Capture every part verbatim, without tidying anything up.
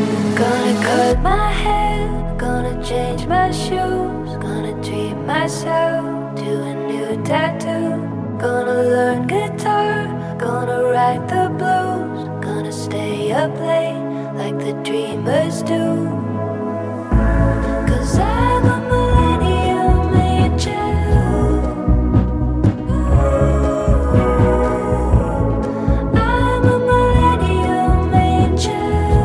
Gonna cut my hair, gonna change my shoes, gonna treat myself to a new tattoo. Gonna learn guitar, gonna write the blues, gonna stay up late like the dreamers do. Cause I'm a millennium angel. I'm a millennium angel.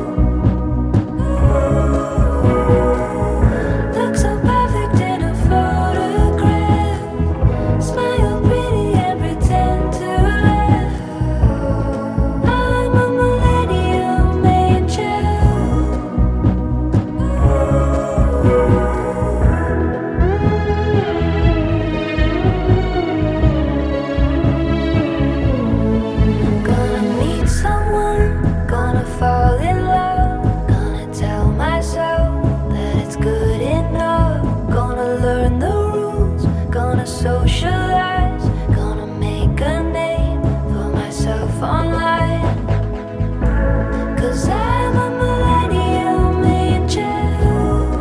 Look so perfect in a photograph. Smile pretty and pretend to laugh. I'm a millennium angel. Gonna meet someone, gonna fall in love, gonna tell myself that it's good enough. Gonna learn the rules, gonna socialize, gonna make a name for myself online. Cause I'm a millennium angel.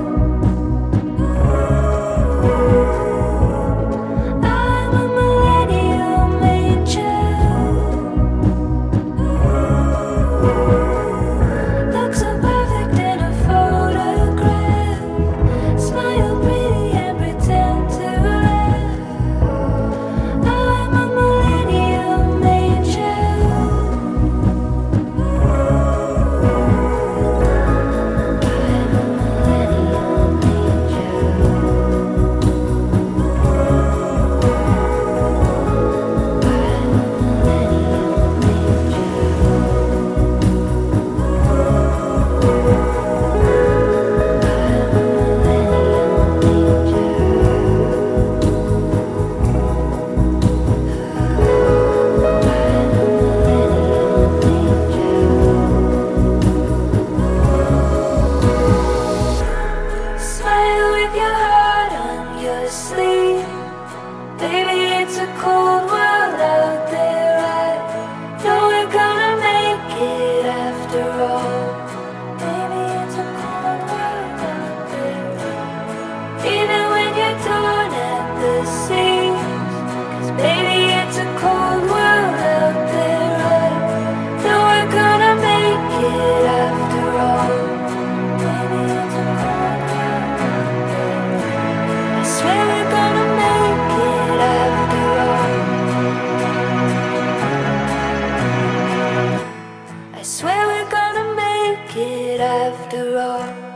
I'm a millennium angel. Look so perfect in a photograph. Smile pretty and pretend to laugh. I'm a millennium angel. I'm a millennium Smile with your heart on your sleeve. Baby, it's a cold world out there. I know we're gonna make it after all. Baby, it's a cold world out there. Even when you're torn at the seams. 'Cause baby, it's a cold world out there. I know we're gonna make it after all. Baby, it's a cold world out there. I swear we're gonna make it after all. I swear we're gonna make it after all.